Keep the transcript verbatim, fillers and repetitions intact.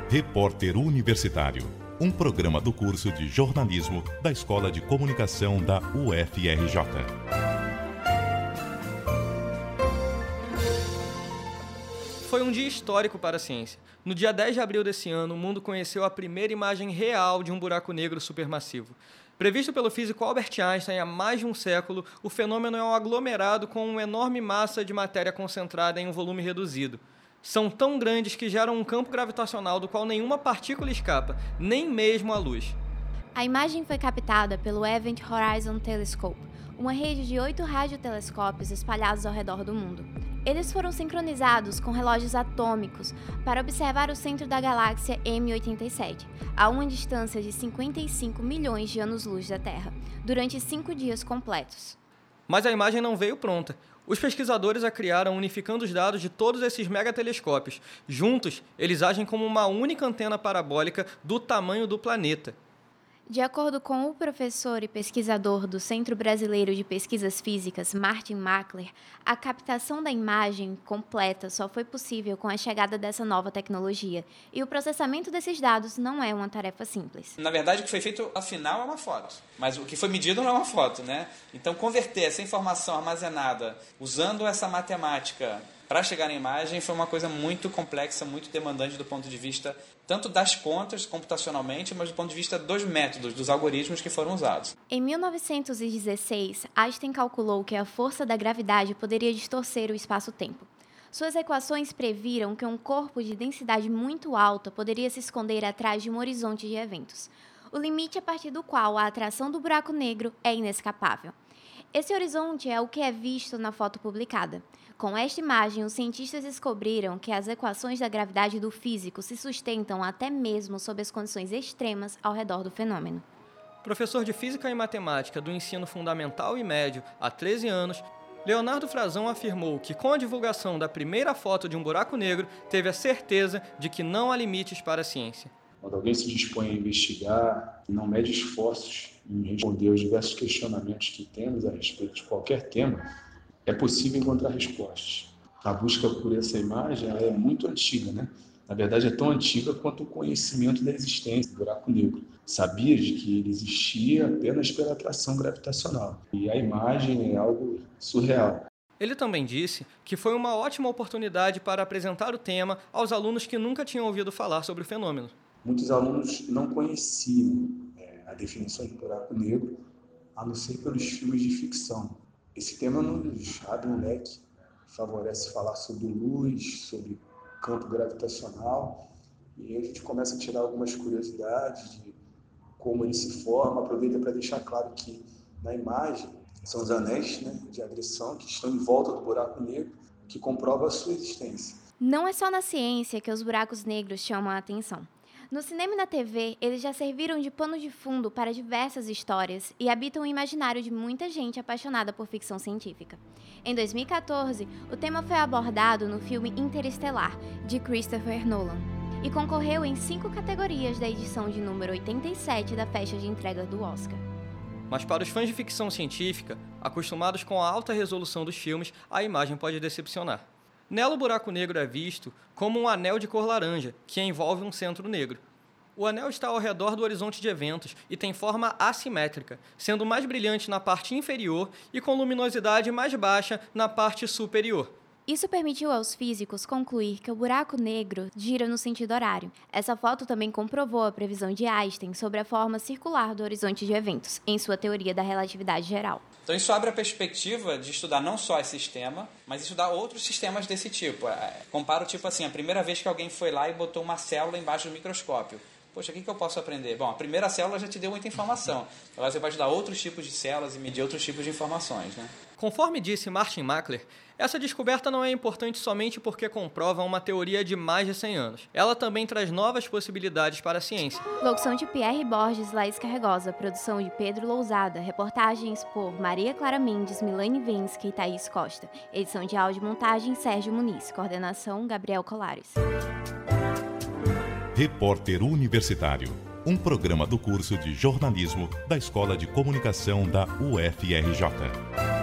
Repórter Universitário, um programa do curso de jornalismo da Escola de Comunicação da U F R J. Foi um dia histórico para a ciência. No dia dez de abril desse ano, o mundo conheceu a primeira imagem real de um buraco negro supermassivo. Previsto pelo físico Albert Einstein há mais de um século, o fenômeno é um aglomerado com uma enorme massa de matéria concentrada em um volume reduzido. São tão grandes que geram um campo gravitacional do qual nenhuma partícula escapa, nem mesmo a luz. A imagem foi captada pelo Event Horizon Telescope, uma rede de oito radiotelescópios espalhados ao redor do mundo. Eles foram sincronizados com relógios atômicos para observar o centro da galáxia M oitenta e sete, a uma distância de cinquenta e cinco milhões de anos-luz da Terra, durante cinco dias completos. Mas a imagem não veio pronta. Os pesquisadores a criaram unificando os dados de todos esses megatelescópios. Juntos, eles agem como uma única antena parabólica do tamanho do planeta. De acordo com o professor e pesquisador do Centro Brasileiro de Pesquisas Físicas, Martin Mackler, a captação da imagem completa só foi possível com a chegada dessa nova tecnologia, e o processamento desses dados não é uma tarefa simples. Na verdade, o que foi feito, afinal, é uma foto, mas o que foi medido não é uma foto, né? Então, converter essa informação armazenada usando essa matemática para chegar na imagem foi uma coisa muito complexa, muito demandante do ponto de vista tanto das contas computacionalmente, mas do ponto de vista dos métodos, dos algoritmos que foram usados. Em mil novecentos e dezesseis, Einstein calculou que a força da gravidade poderia distorcer o espaço-tempo. Suas equações previram que um corpo de densidade muito alta poderia se esconder atrás de um horizonte de eventos, o limite a partir do qual a atração do buraco negro é inescapável. Esse horizonte é o que é visto na foto publicada. Com esta imagem, os cientistas descobriram que as equações da gravidade do físico se sustentam até mesmo sob as condições extremas ao redor do fenômeno. Professor de Física e Matemática do ensino fundamental e médio há treze anos, Leonardo Frazão afirmou que com a divulgação da primeira foto de um buraco negro, teve a certeza de que não há limites para a ciência. Quando alguém se dispõe a investigar e não mede esforços em responder aos diversos questionamentos que temos a respeito de qualquer tema, é possível encontrar respostas. A busca por essa imagem ela é muito antiga, né? Na verdade, é tão antiga quanto o conhecimento da existência do buraco negro. Sabias de que ele existia apenas pela atração gravitacional. E a imagem é algo surreal. Ele também disse que foi uma ótima oportunidade para apresentar o tema aos alunos que nunca tinham ouvido falar sobre o fenômeno. Muitos alunos não conheciam é, a definição de buraco negro, a não ser pelos filmes de ficção. Esse tema nos abre um leque, favorece falar sobre luz, sobre campo gravitacional, e aí a gente começa a tirar algumas curiosidades de como ele se forma, aproveita para deixar claro que na imagem são os anéis, né, de agressão que estão em volta do buraco negro, que comprova a sua existência. Não é só na ciência que os buracos negros chamam a atenção. No cinema e na T V, eles já serviram de pano de fundo para diversas histórias e habitam o imaginário de muita gente apaixonada por ficção científica. Em dois mil e quatorze, o tema foi abordado no filme Interestelar, de Christopher Nolan, e concorreu em cinco categorias da edição de número oitenta e sete da festa de entrega do Oscar. Mas para os fãs de ficção científica, acostumados com a alta resolução dos filmes, a imagem pode decepcionar. Nela, o buraco negro é visto como um anel de cor laranja, que envolve um centro negro. O anel está ao redor do horizonte de eventos e tem forma assimétrica, sendo mais brilhante na parte inferior e com luminosidade mais baixa na parte superior. Isso permitiu aos físicos concluir que o buraco negro gira no sentido horário. Essa foto também comprovou a previsão de Einstein sobre a forma circular do horizonte de eventos, em sua teoria da relatividade geral. Então isso abre a perspectiva de estudar não só esse sistema, mas estudar outros sistemas desse tipo. Compara o tipo assim, a primeira vez que alguém foi lá e botou uma célula embaixo do microscópio. Poxa, o que eu posso aprender? Bom, a primeira célula já te deu muita informação. Agora você vai estudar outros tipos de células e medir outros tipos de informações, né? Conforme disse Martin Mackler, essa descoberta não é importante somente porque comprova uma teoria de mais de cem anos. Ela também traz novas possibilidades para a ciência. Locução de Pierre Borges, Laís Carregosa, produção de Pedro Lousada, reportagens por Maria Clara Mendes, Milane Vensky e Thaís Costa, edição de áudio e montagem Sérgio Muniz, coordenação Gabriel Colares. Repórter Universitário, um programa do curso de jornalismo da Escola de Comunicação da U F R J.